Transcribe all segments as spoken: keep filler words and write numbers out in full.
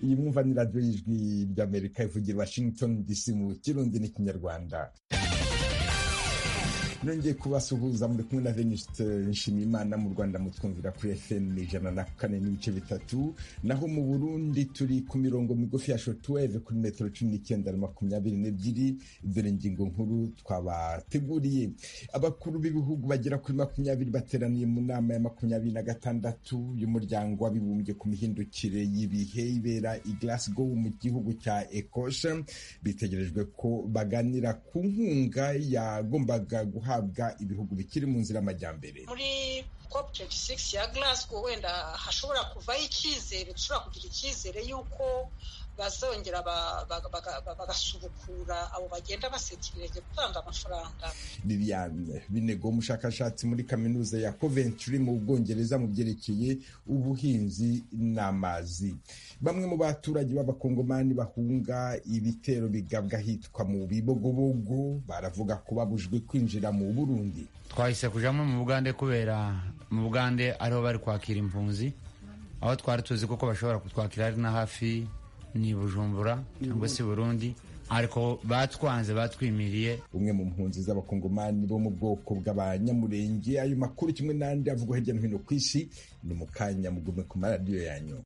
iyi mwumva ni radiyo y'ijwi ry'Amerika ivugira Washington D C mu Kirundi n'ikinyarwanda. Nongeye kubasuhuza muri kumwe na Venuste Nshimiyimana. Mu Rwanda mutwumvira kuri F M ijana na kane n'ibice bitatu, naho mu Burundi turi ku mirongo migufi ya shortwave kuri metero cumi n'icyenda na makumyabiri n'ebyiri. Dore ingingo nkuru twabateguriye. Abakuru b'ibihugu bagera kuri makumyabiri bateraniye mu nama ya makumyabiri na gatandatu y'umuryango w'abibumbye ku mihindukire y'ibihe ibera i Glasgow mu gihugu cya Ecosse. Bitegerejwe ko baganira ku nkunga yagombaga guha habwa ibihugu bikiri mu nzira y'amajyambere. Muri COP twenty six ya Glasgow wenda hashobora kuvaho icyizere, dushobora kugira icyizere yuko bazongera bagasubukura abo bagenda basekireje gutanga amafaranga. Liliane Binego, umushakashatsi muri kaminuza ya Coventry mu Bwongereza mu byerekeye ubuhinzi n'amazi. Bamwe mu baturage b'abakongomani bahunga ibitero bigabwa hitwa mu Bibogobogo baravuga ko babujwe kwinjira mu Burundi. Twahise kujamo mu Bugande kubera mu Bugande ariho bari kwakira impunzi, aho twari tuzi ko bashobora kutwakira ari na hafi ni Bujumbura cyangwa se Burundi, ariko batwanze batwimiriye. Umwe mu mpunzi z'abakongomani bo mu bwoko bw'abanyamurenge. Ayo makuru kimwe n'andi avugwa hirya no hino ku isi ni mu kanya, mugume ku maradiyo yanyu.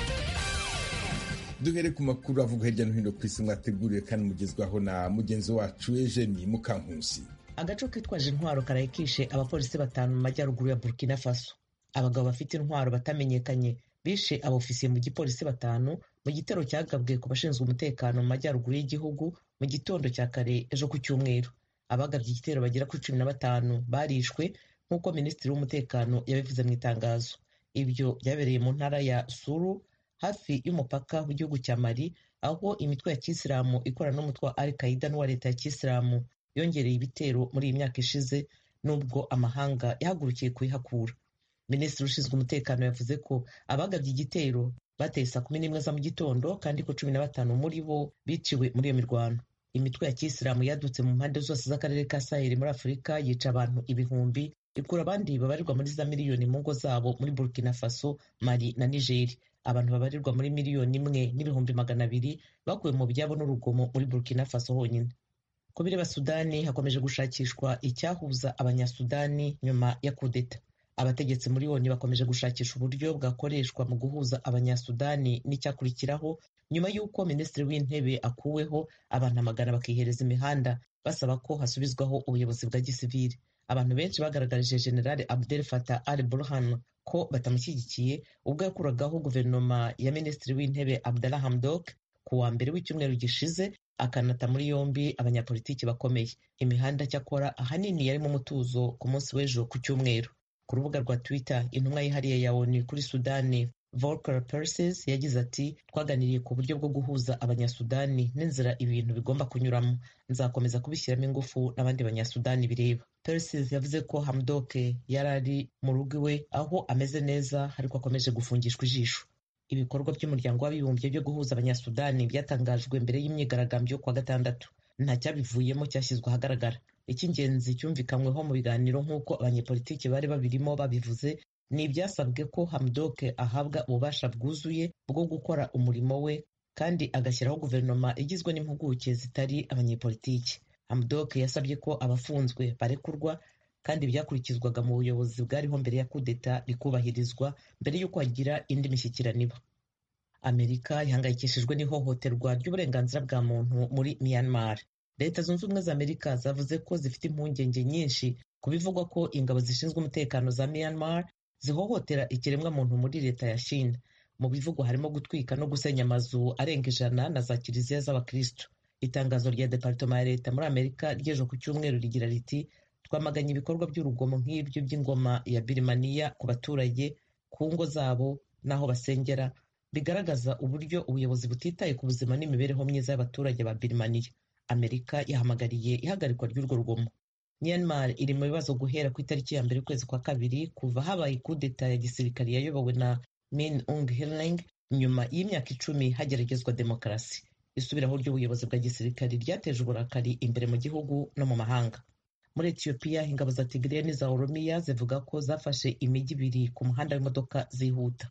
Duhere ku makuru avugwa hirya no hino ku isi mwateguriwe kandi mugezwaho na mugenzi wacu Eugenie Mukankusi. Agaco kitwaje intwaro karayikishe abapolisi batanu mu majyaruguru ya Burkina Faso. Abagabo bafite intwaro batamenyekanye bishe abofisiye mu gipolisi batanu mu gitero cyagabwe ku bashinzwe umutekano mu majyaruguru y'igihugu mu gitondo cya kare ejo ku cyumweru. Abagabye igitero bagera kuri cumi na batanu barishwe nk'uko minisitiri w'umutekano yabivuze mu itangazo. Ibyo byabereye mu ntara ya Suru hafi y'umupaka w'igihugu cya Mali, aho imitwe ya Kisilamu ikorana n'umutwe wa Al-Qaeda n'uwa leta ya Kisilamu yongereye ibitero muri iyi myaka ishize, nubwo amahanga yahagurukiye kubihakura. Minisitiri ushinzwe umutekano yavuze ko abagabye igitero bateye saa kumi n'imwe za mu gitondo kandi ko cumi na batanu muri bo biciwe muri iyo mirwano. Imitwe ya Kisilamu yadutse mu mpande zose z'akarere ka Sahel muri Afurika, yica abantu ibihumbi, ikura abandi babarirwa muri za miliyoni mu ngo zabo muri Burkina Faso, Mali na Niger. Abantu babarirwa muri miliyoni imwe n'ibihumbi magana abiri bakuwe mu byabo n'urugomo muri Burkina Faso honyine. Ku bireba Sudani, hakomeje gushakishwa icyahuza abanyasudani nyuma ya kudeta. Abategetsi muri O N U bakomeje gushakisha uburyo bwakoreshwa mu guhuza abanyasudani n'icyakurikiraho nyuma y'uko minisitiri w'intebe akuweho, abantu amagana bakihereza imihanda basaba ko hasubizwaho ubuyobozi bwa gisivili. Abantu benshi bagaragarije General Abdel Fattah al-Burhan ko batamushyigikiye ubwo yakuragaho guverinoma ya minisitiri w'intebe Abdallah Hamdok ku wa mbere w'icyumweru gishize, akanata muri yombi abanyapolitiki bakomeye. Imihanda cyakora ahanini yari mu mutuzo ku munsi w'ejo ku cyumweru. Ku rubuga rwa Twitter, intumwa yihariye ya O N U kuri Sudani Volker Perses yagize ati, twaganiriye ku buryo bwo guhuza abanyasudani n'inzira ibintu bigomba kunyuramo. Nzakomeza kubishyiramo ingufu n'abandi banyasudani bireba. Perses yavuze ko Hamdok yari ari mu rugo iwe aho ameze neza, ariko akomeje gufungishwa ijisho. Ibikorwa by'umuryango w'abibumbye byo guhuza abanyasudani byatangajwe mbere y'imyigaragambyo yo kuwa gatandatu. Nta cyabivuyemo cyashyizwe ahagaragara. Icy'ingenzi cyumvikanyweho mu biganiro nk'uko abanyepolitiki bari babirimo babivuze ni ibyasabwe ko Hamdok ahabwa ububasha bwuzuye bwo gukora umurimo we kandi agashyiraho guverinoma igizwe n'impuguke zitari abanyepolitiki. Hamdok yasabye ko abafunzwe barekurwa kandi byakurikizwaga mu buyobozi bwariho mbere ya kudeta bikubahirizwa mbere y'uko hagira indi mishyikirano iba. Amerika ihangayikishijwe n'ihohoterwa ry'uburenganzira bwa muntu muri Myanmar. Leta Zunze Ubumwe za Amerika zavuze ko zifite impungenge nyinshi ku bivugwa ko ingabo zishinzwe umutekano za Myanmar zihohotera ikiremwa muntu muri leta ya Shin. Mu bivugwa harimo gutwika no gusenya amazu arenga ijana na za kiliziya z'abakristo. Itangazo rya Departoma ya Leta muri Amerika ry'ejo ku cyumweru rigira riti, twamaganye ibikorwa by'urugomo nk'ibyo by'ingoma ya Birmania ku baturage, ku ngo zabo n'aho basengera, bigaragaza uburyo ubuyobozi butitaye ku buzima n'imibereho myiza y'abaturage ba Birmania. Amerika yahamagariye ihagarikwa ry'urwo rugomo. Myanmar iri mu bibazo guhera ku itariki ya mbere ukwezi kwa kabiri kuva habaye kudeta ya gisirikari yayobowe na Min Aung Hlaing nyuma y'imyaka icumi hageragezwa demokarasi. Isubiraho ry'ubuyobozi bwa gisirikari ryateje uburakari imbere mu gihugu no mu mahanga. Muri Ethiopia, ingabo za Tigray n'iza Oromia zivuga ko zafashe imijyi ibiri ku muhanda w'imodoka zihuta.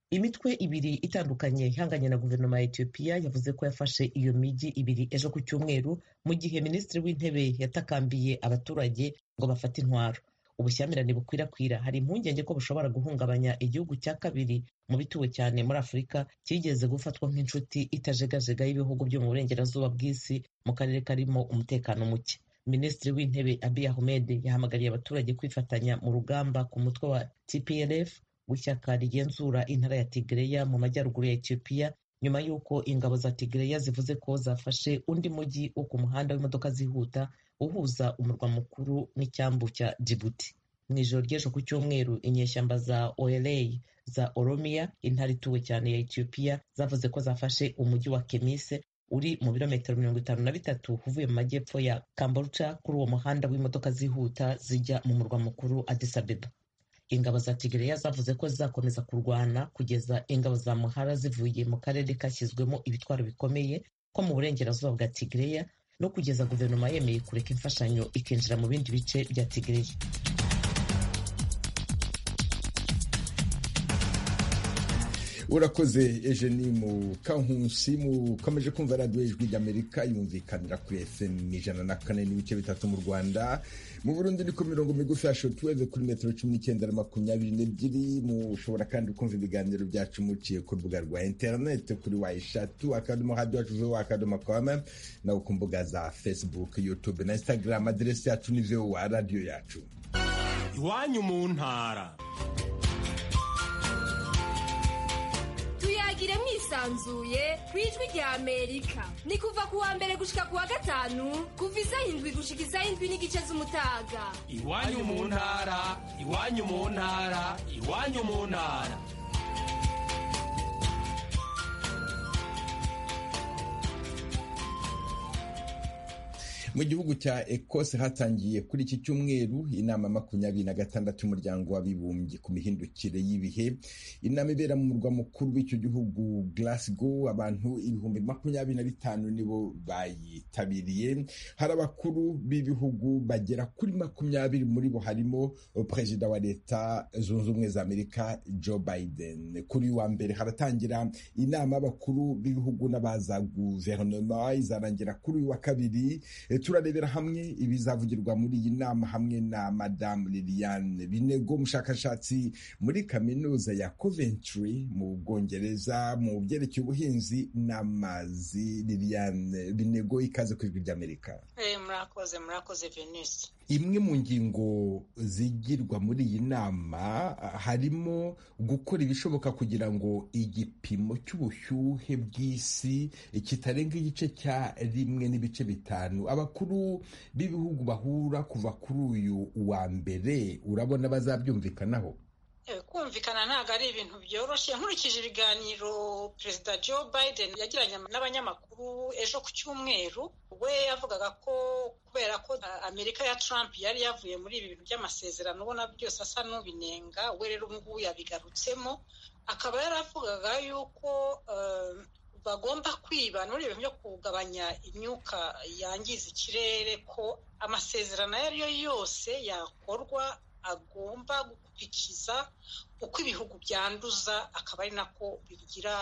imitwe ibiri itandukanye ihanganye na guverinoma ya Ethiopia yavuze ko yafashe iyo mijyi ibiri ejo ku cyumweru mu gihe minisitiri w'intebe yatakambiye abaturage ngo bafate intwaro. Ubushyamirane bukwirakwira hari impungenge ko bushobora guhungabanya igihugu cya kabiri mu bituwe cyane muri Afurika cyigeze gufatwa nk'inshuti itajegajega y'ibihugu byo mu burengerazuba bw'isi mu karere karimo umutekano muke. Minisitiri w'intebe Abiy Ahmed yahamagariye abaturage kwifatanya mu rugamba ku mutwe wa T P L F w'ishyaka rigenzura intara ya Tigreya mu majyaruguru ya Ethiopia nyuma y'uko ingabo za Tigreya zivuze ko zafashe undi mujyi wo ku muhanda w'imodoka zihuta uhuza umurwa mukuru n'icyambu cya Djibouti. Mu ijoro ry'ejo ku cyumweru inyeshyamba za O L A za Oromia, intara ituwe cyane ya Ethiopia, zavuze ko zafashe umujyi wa Kemise uri mu birometero mirongo itanu na bitatu uvuye mu majyepfo ya Kambolcha kuri uwo muhanda w'imodoka zihuta zijya mu murwa mukuru Addis Abeba. Ingabo za Tigreya zavuze ko zizakomeza kurwana kugeza ingabo za Amhara zivuye mu karere kashyizwemo ibitwaro bikomeye ko mu burengerazuba bwa Tigreya no kugeza guverinoma yemeye kureka imfashanyo ikinjira mu bindi bice bya Tigreya. Urakoze Eugenie Mukankusi. Mukomeje kumva radiyo ijwi ry'Amerika yumvikanira kuri F M ijana na kane n'ibice bitatu mu Rwanda. Mu Burundi ni ku mirongo migufi ya shortwave kuri metero cumi n'icyenda na makumyabiri n'ebyiri. Mushobora kandi kumva ibiganiro byacu muciye ku rubuga rwa internet kuri wa eshatu akadomo radio yacu voa akadomo com na ku mbuga za Facebook, YouTube na Instagram. Aderesi yacu ni voa radio yacu. Iwanyu mu ntara. Tuyagire mwisanzuye kwijwi rya Amerika. Ni kuva kuwa mbere gushika kuwa gatanu kuva isaha indwi gushika isaha indwi n'igice z'umutaga. Iwanyu mu ntara, iwanyu mu ntara, iwanyu mu ntara. Mu gihugu cya Ecosse hatangiye kuri iki cyumweru inama makumyabiri na gatandatu y'umuryango w'abibumbye ku mihindukire y'ibihe. Inama ibera mu murwa mukuru w'icyo gihugu Glasgow. Abantu ibihumbi makumyabiri na bitanu nibo bayitabiriye. Hari abakuru b'ibihugu bagera kuri makumyabiri, muri bo harimo perezida wa leta zunze ubumwe za Amerika Joe Biden. Kuri wa mbere haratangira inama y'abakuru b'ibihugu n'abaza guverinoma, izarangira kuri wa kabiri. Turarebera hamwe ibizavugirwa muri iyi nama hamwe na Madame Liliane Binego, umushakashatsi muri kaminuza ya Coventry mu Bwongereza mu byerekeye ubuhinzi n'amazi. Liliane Binego, ikaze ku ijwi ry'Amerika. Eh, murakoze murakoze Venus. Imwe mu ngingo zigirwa muri iyi nama harimo gukora ibishoboka kugira ngo igipimo cy'ubushyuhe bw'isi kitarenga igice cya rimwe n'ibice bitanu. Abakuru b'ibihugu bahura kuva kuri uyu wa mbere, urabona bazabyumvikanaho? Kumvikana ntabwo ari ibintu byoroshye. Nkurikije ibiganiro Perezida Joe Biden yagiranye n'abanyamakuru ejo ku cyumweru, we yavugaga ko kubera ko Amerika ya Trump yari yavuye muri ibi bintu by'amasezerano ubona byose asa n'ubinenga, we rero ubu ngubu yabigarutsemo. Akaba yaravugaga yuko uh, bagomba kwibana muri ibintu byo kugabanya imyuka yangiza ikirere, ko amasezerano ayo ari yo yose yakorwa agomba gukurikiza uko ibihugu byanduza, akaba ari nako bigira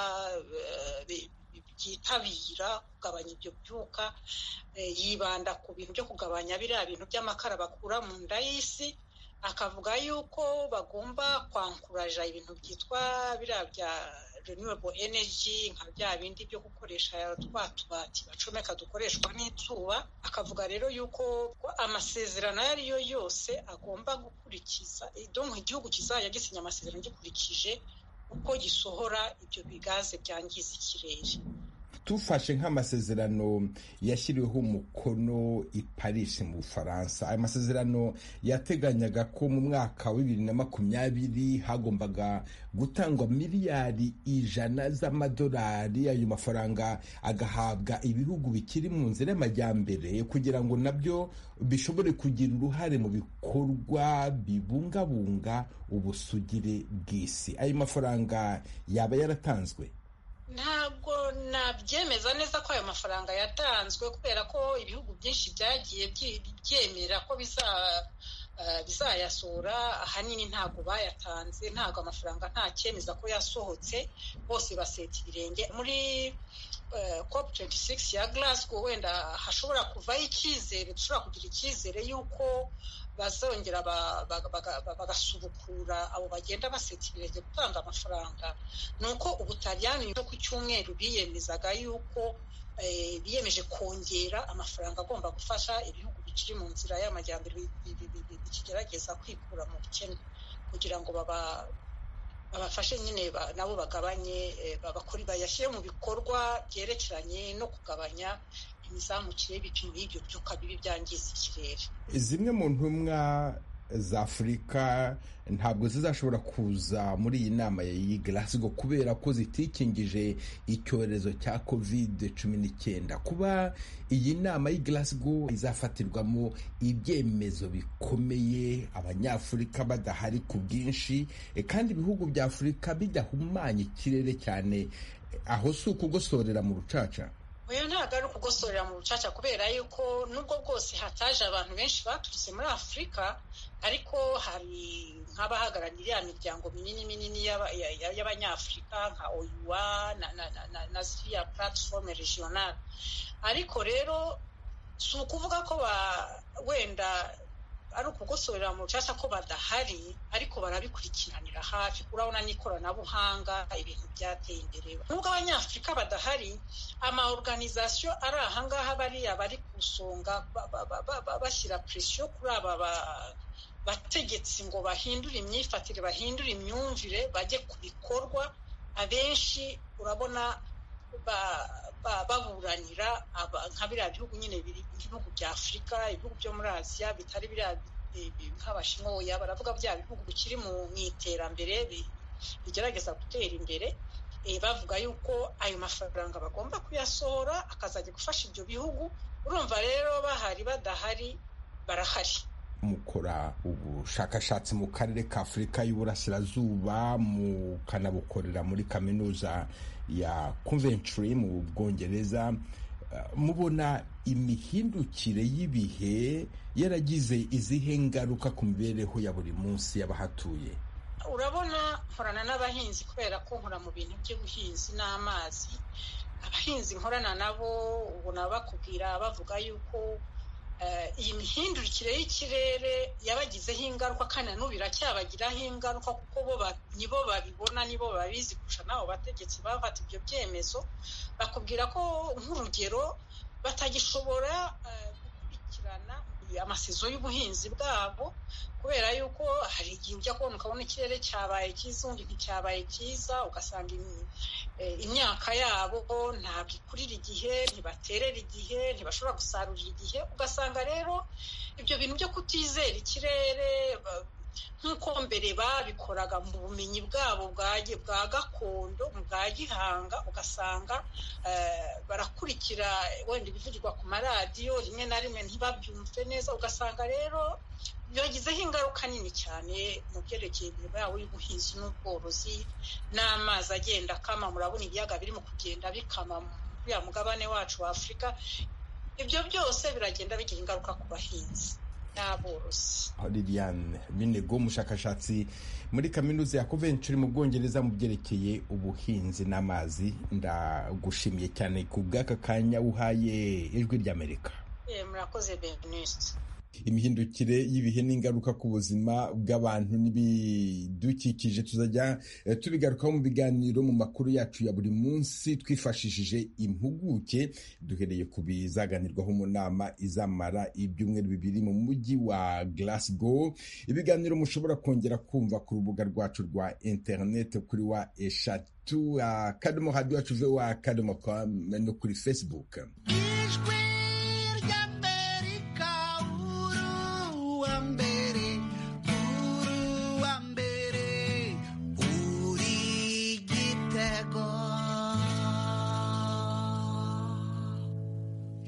byitabira kugabanya ibyo byuka. Yibanda ku bintu byo kugabanya biriya bintu by'amakara bakura mu nda y'isi. Akavuga yuko bagomba kwankuraja ibintu byitwa biriya bya renewable energy, nka bya bindi byo gukoresha twa tubati bacomeka dukoreshwa n'izuba. Akavuga rero yuko amasezerano ayo ari yo yose agomba gukurikiza, donc igihugu kizajya gisinya amasezerano gikurikije uko gisohora ibyo bigaze byangiza ikirere. Tufashe nk'amasezerano yashyiriweho umukono i Paris mu Bufaransa, ayo masezerano yateganyaga ko mu mwaka wa bibiri na makumyabiri hagombaga gutangwa miliyari ijana z'amadolari. Ayo mafaranga agahabwa ibihugu bikiri mu nzira y'amajyambere kugira ngo nabyo bishobore kugira uruhare mu bikorwa bibungabunga ubusugire bw'isi. Ayo mafaranga yaba yaratanzwe? Ntabwo nabyemeza neza ko ayo mafaranga yatanzwe, kubera ko ibihugu byinshi byagiye byemera ko bizayasura ahanini ntabwo bayatanze, ntabwo amafaranga nta cyemeza ko yasohotse, bose baseta ibirenge. Muri cop twenty-six ya Glasgow wenda hashobora kuvaho icyizere, dushobora kugira icyizere y'uko bazongera bagasubukura abo bagenda baseta ibirenge gutanga amafaranga. ni uko Ubutaliyani ku cyumweru biyemezaga y'uko biyemeje kongera amafaranga agomba gufasha ibihugu bikiri mu nzira y'amajyambere bikigerageza kwikura mu bukene, kugira ngo babafashe nyine nabo bagabanye, babakora bayashyire mu bikorwa byerekeranye no kugabanya imizamukire y'ibipimo y'ibyo byuka bibi byangiza ikirere. Zimwe mu ntumwa za Afurika ntabwo zizashobora kuza muri iyi nama ya Glasgow kubera ko zitikingije icyorezo cya covid cumi n'icyenda. Kuba iyi nama ya Glasgow izafatirwamo ibyemezo bikomeye, abanyafurika badahari ku bwinshi, kandi ibihugu bya Afurika bidahumanya ikirere cyane, aho si ukugosorera mu rucaca? Oya, ntabwo ari ukugosorera mu rucaca, kubera yuko nubwo bwose hataje abantu benshi baturutse muri Afurika, ariko hari nk'abahagarariye imiryango minini minini y'abanyafurika nka O U A na na na na ziriya platform regional. Ariko rero si ukuvuga ko wenda ari ukugosorera mu rucaca ko badahari, ariko barabikurikiranira hafi. Urabona n'ikoranabuhanga ibintu byateye imbere. Nubwo abanyafurika badahari, ama organisation ari ahangaha bariya bari kusonga bashyira pressure kuri aba bategetsi ngo bahindure imyifatire, bahindure imyumvire, bajye ku bikorwa. Abenshi urabona baburanira nka biriya bihugu nyine ibihugu bya Afurika, ibihugu byo muri Aziya bitari biriya nk'Abashinwa, baravuga bya bihugu bikiri mu iterambere bigerageza gutera imbere, bavuga yuko ayo mafaranga bagomba kuyasohora akazajya gufasha ibyo bihugu. Urumva rero bahari badahari barahari. Mukora ubushakashatsi mu karere ka Afurika y'Uburasirazuba, mukanabukorera muri kaminuza ya Coventry mu Bwongereza, mubona imihindukire y'ibihe yaragize izihe ngaruka ku mibereho ya buri munsi y'abahatuye? Urabona, nkorana n'abahinzi kubera ko nkora mu bintu by'ubuhinzi n'amazi. Abahinzi nkorana nabo ubona bakubwira bavuga yuko iyi mihindukire y'ikirere yabagizeho ingaruka, kandi n'ubu iracyabagiraho ingaruka, kuko bo nibo babibona, nibo babizi kurusha n'abo bategetsi bafata ibyo byemezo. Bakubwira ko nk'urugero batagishobora gukurikirana amasezo y'ubuhinzi bwabo, kubera yuko hari igihe ujya kubona ukabona ikirere cyabaye cyiza, undi nticyabaye cyiza, ugasanga imyaka yabo ntabwo ikurira igihe, ntibaterera igihe, ntibashobora gusarurira igihe. Ugasanga rero ibyo bintu byo kutizera ikirere nk'uko mbere babikoraga mu bumenyi bwabo bwa gakondo, bwa gihanga, ugasanga barakurikira wenda ibivugirwa ku maradiyo, rimwe na rimwe ntibabyumve neza. Ugasanga rero byagizeho ingaruka nini cyane mu byerekeye imirimo yabo y'ubuhinzi n'ubworozi, n'amazi agenda akama. Murabona ibiyaga birimo kugenda bikama muri ya mugabane wacu wa Afurika. Ibyo byose biragenda bigira ingaruka ku bahinzi n'aborozi. Liliane Binego, umushakashatsi muri kaminuza ya Coventry mu Bwongereza mu byerekeye ubuhinzi n'amazi, ndagushimiye cyane ku bw'aka kanya uhaye Ijwi ry'Amerika. Murakoze Beniste. Imihindukire y'ibihe n'ingaruka ku buzima bw'abantu n'ibidukikije tuzajya tubigarukaho mu biganiro mu makuru yacu ya buri munsi, twifashishije impuguke. Duhereye ku bizaganirwaho mu nama izamara ibyumweru bibiri mu mujyi wa Glasgow. Ibiganiro mushobora kongera kumva ku rubuga rwacu rwa internet kuri wa eshatu akadomo radio yacu wa akadomo com no kuri Facebook.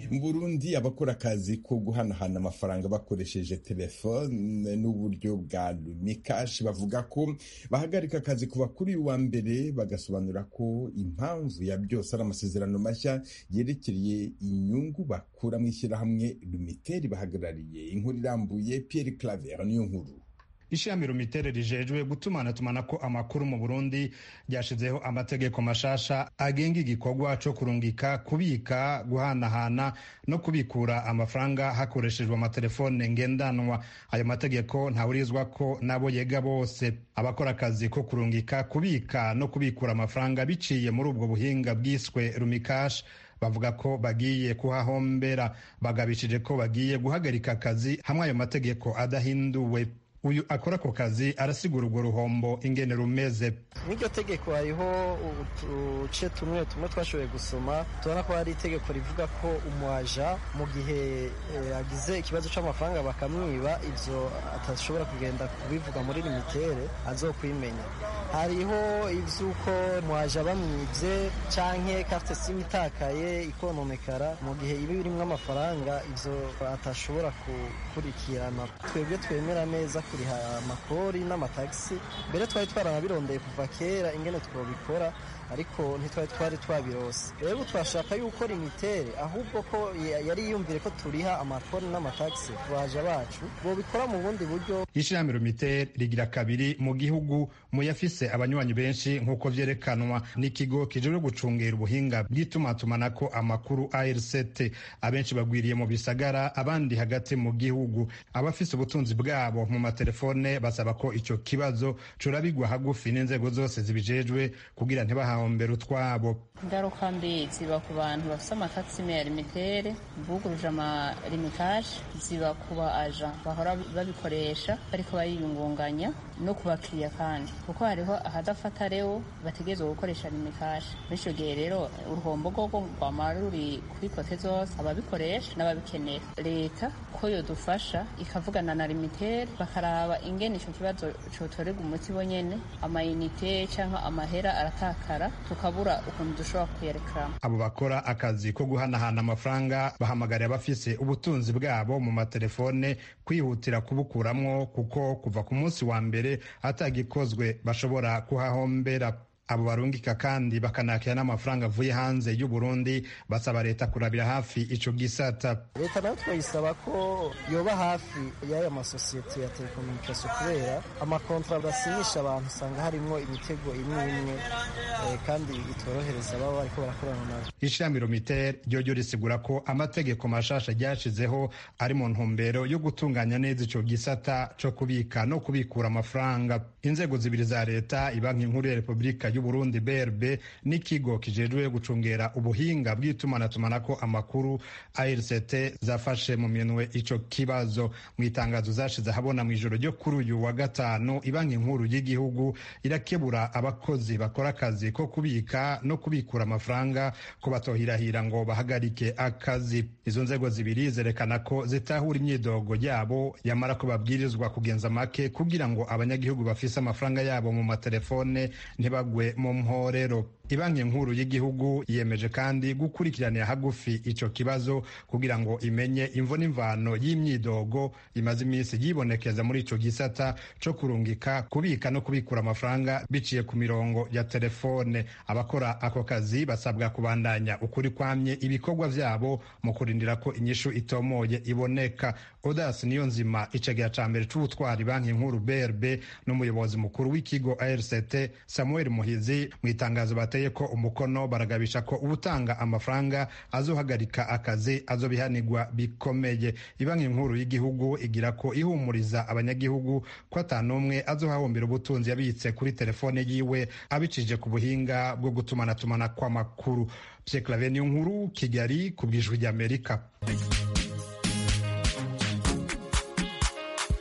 mu Burundi abakora akazi ko guhanahana amafaranga bakoresheje telefone n'uburyo bwa Lumikash bavuga ko bahagarika akazi kuva kuri uyu wa mbere, bagasobanura ko impamvu ya byose ari amasezerano mashya yerekeye inyungu bakura mu ishyirahamwe Lumitel bahagarariye. Inkuru irambuye Pierre Claver niyo nkuru. Ishami Lumitel rijejwe gutumanatumana ko amakuru mu Burundi ryashizeho amategeko mashasha agenga igikorwa co kurungika, kubika, guhanahana no kubikura amafaranga hakoreshejwe amatelefone ngendanwa. Ayo mategeko ntawurizwa ko nabo yega bose. Abakora akazi ko kurungika, kubika no kubikura amafaranga biciye muri ubwo buhinga bwiswe Lumikash bavuga ko bagiye kuhahombera. Bagabishije ko bagiye guhagarika akazi hamwe ayo mategeko adahinduwe. Uyu akora ko kazi arasigura urwo ruhombo ingene rumeze. N'iryo tegeko hariho uduce tumwe tumwe twashoboye gusoma, tubona ko hari itegeko rivuga ko umwaja mu gihe agize ikibazo c'amafaranga bakamwiba, ivyo atashobora kugenda kubivuga muri Lumitel azokwimenya. Hariho ivyuko umwaja bamwivye canke carte sim itakaye ikononekara, mu gihe ibi birimwo amafaranga ivyo atashobora gukurikirana. Twebwe twemera neza kuriha amakori n'amatagisi, mbere twari twaranabirondeye kuva kera ingene twobikora, ariko ntitwari twari twabirose. Rero twashaka yuko Lumitel ahubwo ko yari yiyumvire ko turiha amakori n'amatagisi baje bacu bobikora mu bundi buryo. Ishirahamwe Lumitel rigira kabiri mu gihugu, mu yafise abanywanyi benshi nk'uko vyerekanwa n'ikigo kijejwe gucungera ubuhinga bw'itumatumanako amakuru A R C T. Abenshi bagwiriye mu bisagara, abandi hagati mu gihugu. Abafise ubutunzi bwabo mu matelefone basaba ko ico kibazo curabigwa hagufi n'inzego zose zibijejwe kugira ntibahahombera utwabo. Ingaruka mbi ziba ku bantu bafise amakasime ya Lumitel buguruje ama Lumikash, ziba kuba aja bahora babikoresha bariko bayiyungunganya, no kubakiriya kandi kuko hariho ahadafata rero bategezwe gukoresha Lumikash. Bityo gihe rero uruhombo rwo rwamara ruri kuri kote zose, ababikoresha n'ababikenera. Leta ko yodufasha ikavugana na Lumitel bakaraba ingene ico kibazo cotorega umuti bonyene, amayinite canke amahera aratakara tukabura ukuntu dushobora kuyerekana. Abo bakora akazi ko guhanahana amafaranga bahamagarira abafise ubutunzi bwabo mu matelefone kwihutira kubukuramwo, kuko kuva ku munsi wa mbere atagikozwe bashobora kuhahombera. Abo barungika kandi bakanakira n'amafaranga avuye hanze y'u Burundi, basaba leta kurabira hafi ico gisata. Leta nayo twayisaba ko yoba hafi y'aya masosiyete ya telekomunikasiyo, kubera amakontra basinyisha abantu usanga harimwo imitego imwe imwe eh, kandi itorohereza baba bariko barakorana nabo. Ishami Lumitel ryo risigura ko amategeko mashasha ryashizeho ari mu ntumbero yo gutunganya neza ico gisata co kubika no kubikura amafaranga. Inzego zibiri za leta, Ibanki Nkuru ya Repubulika y'u Burundi B R B n'ikigo kijejwe gucungera ubuhinga bw'itumanatumana amakuru A R C T zafashe mu minwe ico kibazo. Mu itangazo zashize habona mu ijoro ryo kuri uyu wa gatanu, Ibanki Nkuru y'igihugu irakebura abakozi bakora akazi ko kubika no kubikura amafaranga ko batohirahira ngo bahagarike akazi. Izo nzego zibiri zerekana ko zitahura imyidogo yabo, yamara ko babwirizwa kugenza make kugira ngo abanyagihugu bafise amafaranga yabo mu matelefone ntibagwe mu mporero. Ibanki Nkuru y'igihugu yemeje kandi gukurikiranira hagufi ico kibazo kugira ngo imenye imvo n'imvano y'imyidogo imaze iminsi yibonekeza muri ico gisata co kurungika, kubika no kubikura amafaranga biciye ku mirongo ya telefone. Abakora ako kazi basabwa kubandanya ukuri kwamye ibikorwa vyabo mu kurindira ko inyishu itomoye iboneka. Odas Niyonzima, icegera ca mbere c'ubutwari Banki Nkuru B R B n'umuyobozi mukuru w'ikigo A R C T Samuel Muhizi, mu itangazo bateye ko umukono baragabisha ko ubutanga amafaranga azohagarika akazi azobihanirwa bikomeye. Ibanki Nkuru y'igihugu igira ko ihumuriza abanyagihugu ko atanumwe azohahombera ubutunzi yabitse kuri telefone yiwe abicije ku buhinga bwo gutumanatumana kw'amakuru. Pierre Claver Nkuru, Kigali, ku bw'Ijwi ry'Amerika.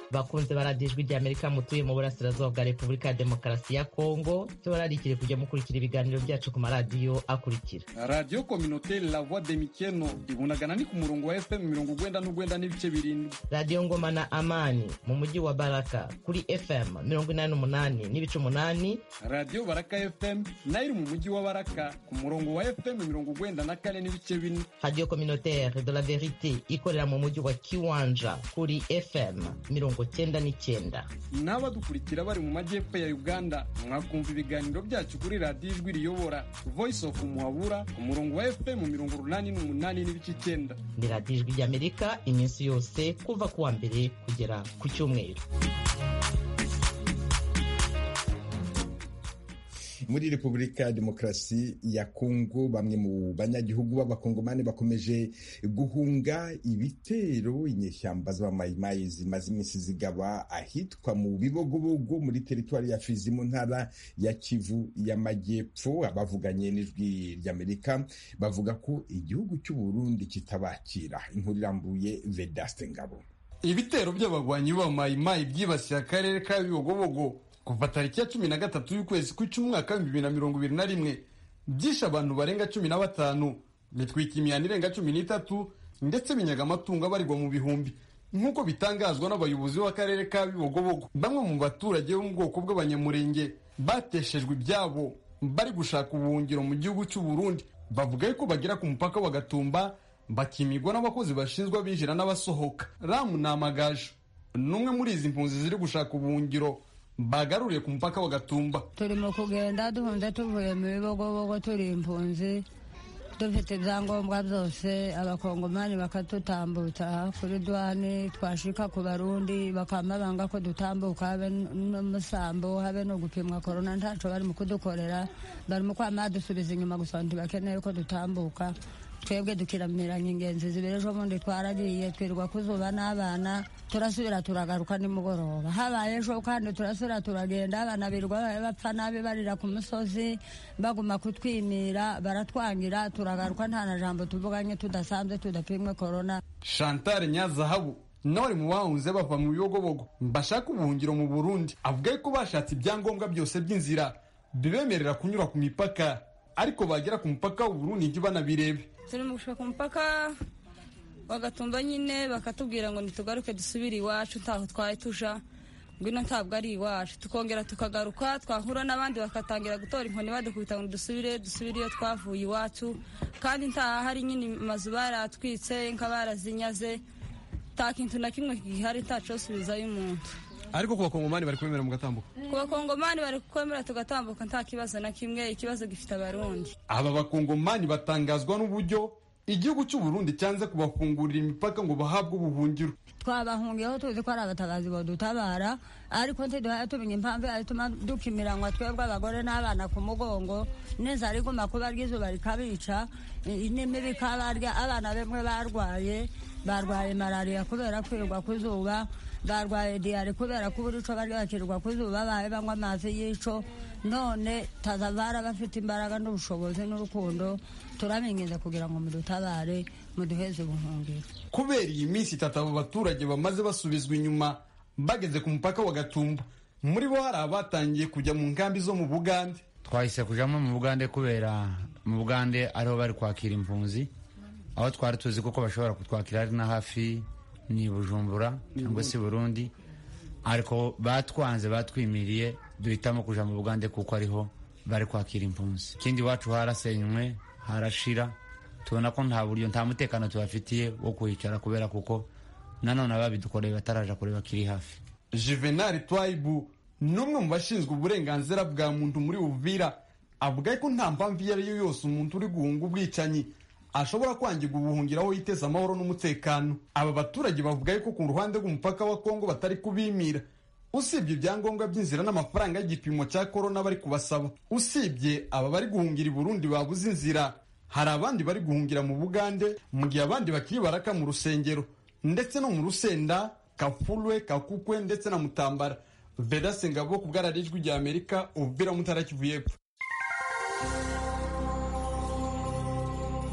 bakunze baradiyo ijwi ry'Amerika mutuye mu burasirazuba bwa Repubulika ya Demokarasi ya Kongo tubararikire kujya mukurikira ibiganiro byacu ku maradiyo akurikira: Radio Communautaire La Voix de Mikeno ibunagana ni ku murongo wa F M mirongo ugwenda n'ugwenda n'ibice birindwi. Radio Ngoma na Amani mu mujyi wa Baraka kuri F M mirongo inani n'umunani n'ibice umunani. Radio Baraka F M nayo mu mujyi wa Baraka ku murongo wa F M mirongo ugwenda na kane n'ibice bine. Radio Communautaire de la Verite ikorera mu mujyi wa Kiwanja kuri F M mirongo cyenda n'icyenda. N'abadukurikira bari mu majyepfo ya Uganda mwakumva ibiganiro byacu kuri Radio Ijwi Riyobora Voice of Muhabura ku murongo wa F M mirongo urunani n'umunani n'ibice icyenda. Ni Radio Ijwi ry'Amerika iminsi yose kuva ku wa mbere kugera ku cyumweru. Muri Repubulika ya Demokarasi ya Kongo bamwe mu banyagihugu b'abakongomani bakomeje guhunga ibitero inyeshyamba z'abamayimayi zimaze iminsi zigaba ahitwa mu Bibogobogo muri teritwari ya Fizi mu ntara ya Kivu y'Amajyepfo. Abavuganye n'Ijwi ry'Amerika bavuga ko igihugu cy'u Burundi kitabakira. Inkuru irambuye Vedaste Ngabo. Ibitero by'abagwanyi b'abamayimayi byibasiye akarere ka Bibogobogo kuva tariki ya cumi na gatatu y'ukwezi kw'icumi umwaka wa bibiri na mirongo ibiri na rimwe byishe abantu barenga cumi na batanu, bitwika imihana irenga cumi n'itatu ndetse binyaga amatungo abarirwa mu bihumbi nk'uko bitangazwa n'abayobozi b'akarere ka Bibogobogo. Bamwe mu baturage bo mu bwoko bw'abanyamurenge bateshejwe ibyabo bari gushaka ubuhungiro mu gihugu cy'u Burundi bavuga ko bagera ku mupaka wa Gatumba bakimigwa n'abakozi bashinzwe abinjira n'abasohoka. Ramu Namagaje n'umwe muri izi mpunzi ziri gushaka ubuhungiro bagaruriye ku mupaka wa Gatumba. Turimo kugenda duhunze tuvuye mu Bibogobogo turi impunzi dufite ibyangombwa byose, abakongomani bakatutambutsa kuri douane, twashika ku Barundi bakamabanga ko dutambuka habe n'umusambo habe no gupimwa corona ntaco bari mu kudukorera, bari mu kwama dusubiza inyuma gusa ntibakeneye ko dutambuka. Twebwe dukiramiranye ingenzi zibiri ejo bundi twaragiye twirwa kuzuba n'abana turasubira turagaruka nimugoroba. Habaye ejo kandi turasubira turagenda abana birwa bapfa nabi barira ku musozi baguma kutwimira baratwangira turagaruka nta na jambo tuvuganye tudasanzwe tudapimwe corona. Chantal Nyazahabu nawe mu bahunze bava mu Bibogobogo bashaka ubuhungiro mu Burundi avuga ko bashatse ibyangombwa byose by'inzira bibemerera kunyura ku mipaka ariko bagera ku mupaka w'u Burundi ntibanabirebe. Turi mu gushaka umupaka wa Gatumba nyine bakatubwira ngo nitugaruke dusubire iwacu ntaho twari tuja, ngwino ntabwo ari iwacu. Tukongera tukagaruka twahura n'abandi bakatangira gutora inkoni badukubita ngo dusubire dusubire iyo twavuye iwacu, kandi ntaha hari nyine amazu baratwitse nka barazinyaze, nta kintu na kimwe gihari ntacosubizayo umuntu. Ariko ku bakongomani bari kwemera mu gatambuka? Ku bakongomani bari kwemera tugatambuka nta kibazo na kimwe, ikibazo gifite Abarundi. Aba bakongomani batangazwa n'uburyo igihugu cy'u Burundi cyanze kubafungurira imipaka ngo bahabwe ubuhungiro. Twabahungiyeho tuzi ko ari abatabazi badutabara, ariko ntiduhaye tumenya impamvu atuma dukimiranywa twebwe abagore n'abana ku mugongo, neza ari guma kuba ry'izuba rikabica, n'imibi kabarya. Abana bemwe barwaye barwaye malaria kubera kwirwa ku zuba, barwaye diare kubera ko buri co bari bakirwa ku zuba bahe banywa amazi y'ico. None tazavara bafite imbaraga n'ubushobozi n'urukundo, turamenyeza kugira ngo mudutabare muduheze ubuhungiro. Kubera iyi minsi itatu abo baturage bamaze basubizwa inyuma bageze ku mupaka wa Gatumba, muri bo hari abatangiye kujya mu nkambi zo mu Bugande. Twahise kujamo mu Bugande kubera mu Bugande ariho bari kwakira impunzi, aho twari tuzi kuko bashobora kutwakira ari na hafi ni Bujumbura cyangwa se Burundi, ariko batwanze batwimiriye duhitamo kuja mu Bugande kuko ariho bari kwakira impunzi. Ikindi wacu harasenywe harashira, tubona ko nta buryo nta mutekano tubafitiye wo kuhicara kubera kuko nanone ababidukoreye bataraja kureba kiri hafi. Juvenal Twaibu n'umwe mu bashinzwe uburenganzira bwa muntu muri Uvira avuga ko nta mpamvu iyo ariyo yose umuntu uri guhunga ubwicanyi ashobora kwangirwa ubuhungiro aho yiteza amahoro n'umutekano. Aba baturage bavuga ko ku ruhande rw'umupaka wa Kongo batari kubimira, usibye ibyangombwa by'inzira n'amafaranga y'igipimo cya corona bari kubasaba. Usibye aba bari guhungira i Burundi babuze inzira, hari abandi bari guhungira mu Bugande, mu gihe abandi bakiri Baraka mu Rusengero ndetse no mu Rusenda, Kafulwe, Kakukwe ndetse na Mutambara. Vedaste Ngabo ku bw'Ijwi rya Amerika, Uvira mu Ntara ya Kivu y'Epfo.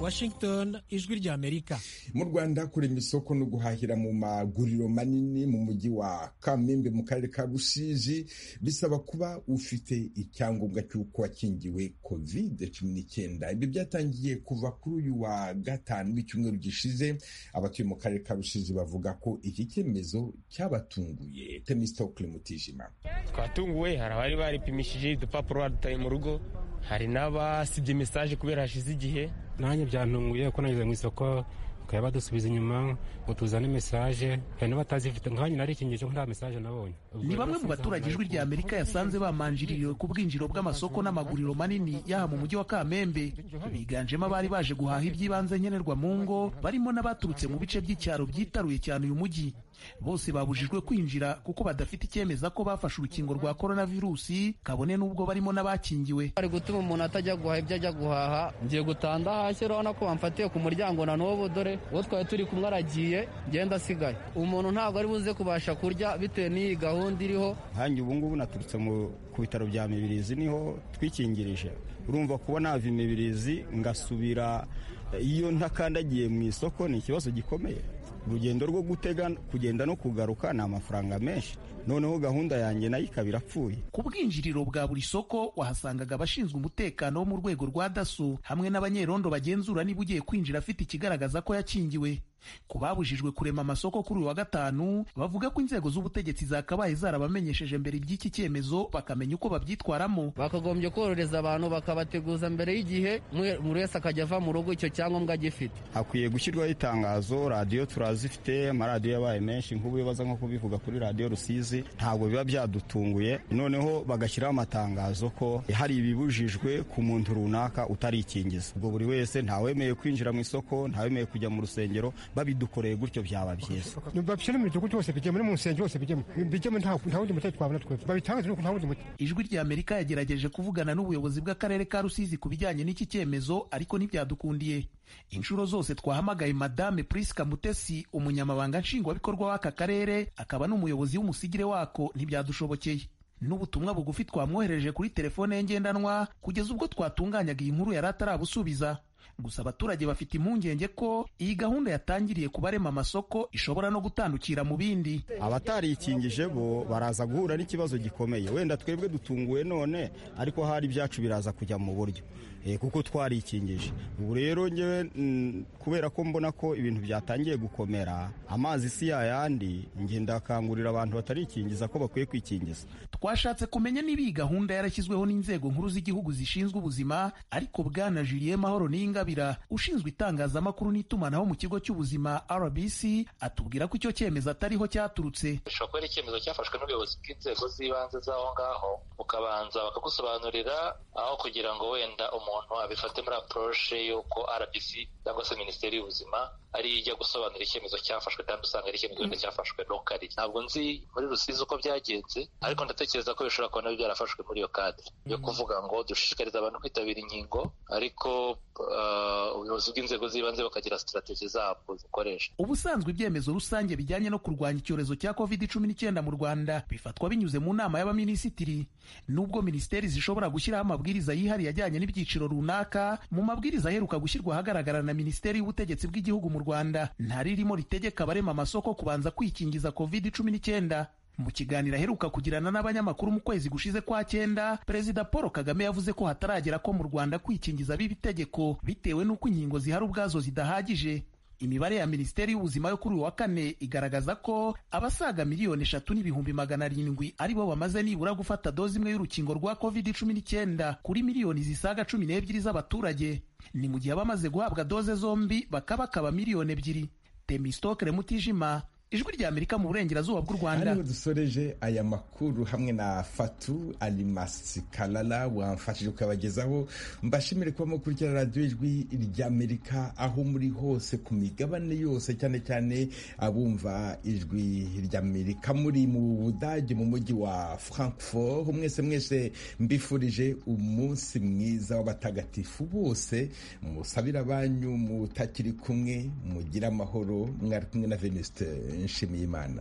Washington, ijwi rya Amerika. Mu Rwanda kurema isoko no guhahira mu maguriro manini mu mujyi wa Kamembe mu karere ka Rusizi bisaba kuba ufite icyangombwa cy'uko wakingiwe covid cumi n'icyenda. Ibi byatangiye kuva kuri uyu wa gatanu w'icyumweru gishize. Abatuye mu karere ka Rusizi bavuga ko iki cyemezo cyabatunguye. Temistokle Mutijima: twatunguwe, hari abari baripimishije udupapuro badutaye mu rugo, hari n'abasibye message kubera hashize igihe. Nanjye byantunguye ko nageze mu isoko bakaba badusubiza inyuma ngo tuzane message, hari n'abatazifite nk'anyi nari ikingeje ko nta message nabonye. Ni bamwe mu baturage ijwi rya Amerika yasanze bamanjiriwe ku bwinjiro bw'amasoko n'amaguriro manini yaha mu mujyi wa Kamembe. Biganjemo abari baje guhaha iby'ibanze nkenerwa mu ngo, barimo n'abaturutse mu bice by'icyaro byitaruye cyane uyu mujyi. Bose babujijwe kwinjira kuko badafite icyemeza ko bafashe urukingo rwa coronavirusi, kabone n'ubwo barimo n'abakingiwe. Ari gutuma umuntu atajya guhaha ibyo ajya guhaha. Ngiye gutanda hasi, urabona ko bamfatiye ku muryango na n'ubu, dore uwo twari turi kumwe aragiye, ngenda asigaye. Umuntu ntabwo ari buze kubasha kurya bitewe n'iyi gahunda iriho. Hanjye ubu ngubu naturutse ku bitaro bya Mibirizi, niho twikingirije. Urumva kuba nava Mibirizi ngasubira iyo ntakandagiye mu isoko ni ikibazo gikomeye. Urugendo rwo gutega kugenda no kugaruka ni amafaranga menshi, noneho gahunda yanjye nayo ikaba irapfuye. Ku bwinjiriro bwa buri soko wahasangaga abashinzwe umutekano wo mu rwego rwa daso hamwe n'abanyerondo bagenzura niba ugiye kwinjira afite ikigaragaza ko yakingiwe. Ku babujijwe kurema amasoko kuri uyu wa gatanu bavuga ko inzego z'ubutegetsi zakabaye zarabamenyesheje mbere iby'iki cyemezo bakamenya uko babyitwaramo. Bakagombye korohereza abantu bakabateguza mbere y'igihe, buri wese akajya ava mu rugo icyo cyangombwa agifite. Hakwiye gushyirwaho itangazo, radiyo turazifite, amaradiyo yabaye menshi, nk'ubu bibaza nko kubivuga kuri radiyo Rusizi, ntabwo biba byadutunguye. Noneho bagashyiraho amatangazo ko hari ibibujijwe ku muntu runaka utarikingiza. Ubwo buri wese ntawemeye kwinjira mu isoko, ntawemeye kujya mu rusengero. Babidukoreye gutyo byaba byiza. Babishyira mu gihugu cyose, bijyemo no mu nsengero hose, bijyemo bijyemo nta wundi mutekano twabona twebwe. Babitangaze no nta wundi mutekano. Ijwi rya Amerika yagerageje kuvugana n'ubuyobozi bw'akarere ka Rusizi ku bijyanye n'iki cyemezo, ariko ntibyadukundiye. Inshuro zose twahamagaye Madame Priska Mutesi, umunyamabanga nshingwabikorwa w'aka karere akaba n'umuyobozi w'umusigire wako, ntibyadushobokeye. N'ubutumwa bugufi twamwohereje kuri telefone ye ngendanwa kugeza ubwo twatunganyaga iyi nkuru yari atarabusubiza. Gusa abaturage bafite impungenge ko iyi gahunda yatangiriye kubarema amasoko ishobora no gutandukira mu bindi. Abatarikingije bo baraza guhura n'ikibazo gikomeye. Wenda twebwe dutunguwe none, ariko hari ibyacu biraza kujya mu buryo e, kuko twarikingije. Ubu rero ngewe kubera ko mbona ko ibintu byatangiye gukomera, amazi si yayandi, ngenda akangurira abantu batarikingiza ko bakwiye kwikingiza. Twashatse kumenya niba iyi gahunda yarashyizweho n'inzego nkuru z'igihugu zishinzwe ubuzima, ariko bwana Julien Mahoro Ningabira ushinzwe itangazamakuru n'itumanaho mu kigo cy'ubuzima R B C atubwira ko icyo cyemezo atariho cyaturutse. Bishobora kuba ari icyemezo cyafashwe n'ubuyobozi bw'inzego z'ibanze z'aho ngaho, ukabanza bakagusobanurira aho kugira ngo wenda umuntu abifate muri approche y'uko R B C cyangwa se Minisiteri y'Ubuzima ari ijya gusobanura icyemezo cyafashwe, kandi usanga ari icyemezo mm. cyafashwe locally. Ntabwo nzi muri Rusizi uko byagenze, ariko ndatekereza ko bishobora kuba nabyo byarafashwe muri iyo cadre mm. yo kuvuga ngo dushishikariza abantu kwitabira inkingo, ariko ubuyobozi bw'inzego z'ibanze bakagira strategy zabo zikoresha. Ubusanzwe ibyemezo rusange bijyanye no kurwanya icyorezo cya covid cumi n'icyenda mu Rwanda bifatwa binyuze mu nama y'abaminisitiri. Nubwo minisiteri zishobora gushyiraho amabwiriza yihariye ajyanye n'ibyiciro runaka, mu mabwiriza aheruka gushyirwa ahagaragara na Minisiteri y'Ubutegetsi bw'Igihugu mu Rwanda ntaririmo ritegeka abarema amasoko kubanza kwikingiza covid cumi n'icyenda. Mu kiganiro aheruka kugirana n'abanyamakuru mu kwezi gushize kwa cyenda, Perezida Paul Kagame yavuze ko hataragera ko mu Rwanda kwikingiza biba itegeko bitewe n'uko inkingo zihari ubwazo zidahagije. Imibare ya Minisiteri y'Ubuzima yo kuri uyu wa kane igaragaza ko abasaga miliyoni eshatu n'ibihumbi magana arindwi aribo bamaze nibura gufata dozi imwe y'urukingo rwa covid cumi n'icyenda kuri miliyoni zisaga cumi n'ebyiri z'abaturage. Ni mu gihe abamaze guhabwa doze zombi bakabakaba miliyoni ebyiri. Temistokle Mutijima, Ijwi rya Amerika mu burengerazuba bw'u Rwanda. Hano dusoreje aya makuru hamwe na Fatu Alimasi Kalala wamfashije kubagezaho. Mbashimire kuba mukurikira radio Ijwi rya Amerika aho muri hose ku migabane yose, cyane cyane abumva Ijwi rya Amerika muri mu Budage mu mujyi wa Frankfurt. Mwese mwese mbifurije umunsi mwiza w'abatagatifu bose, musabira banyu mutakiri kumwe, mugira amahoro. Mwari kumwe na Venuste Nshimiyimana.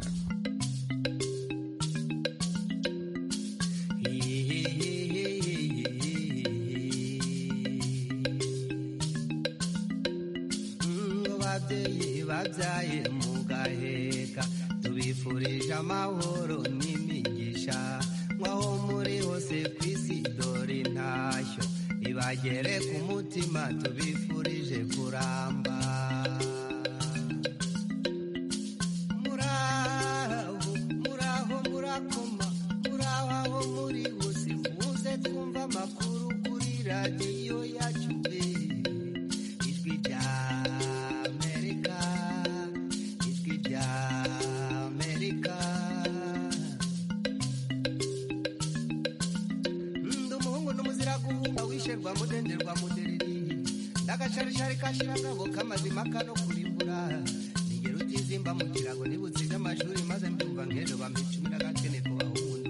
mwabyaye mugaheka tubifurije amahoro n'imigisha mwaho muri hose ku isi dore intashyo ibagere ku mutima tubifurije kuramba muraho muraho murakoma muraho aho muri hose muze twumva amakuru kuri radiyo yacu ijwi rya Amerika ijwi rya Amerika ndi umuhungu n'umuzira guhunga wisherwa mudenderwa mudereri ndagasharishari kashira ngabo kamazima kano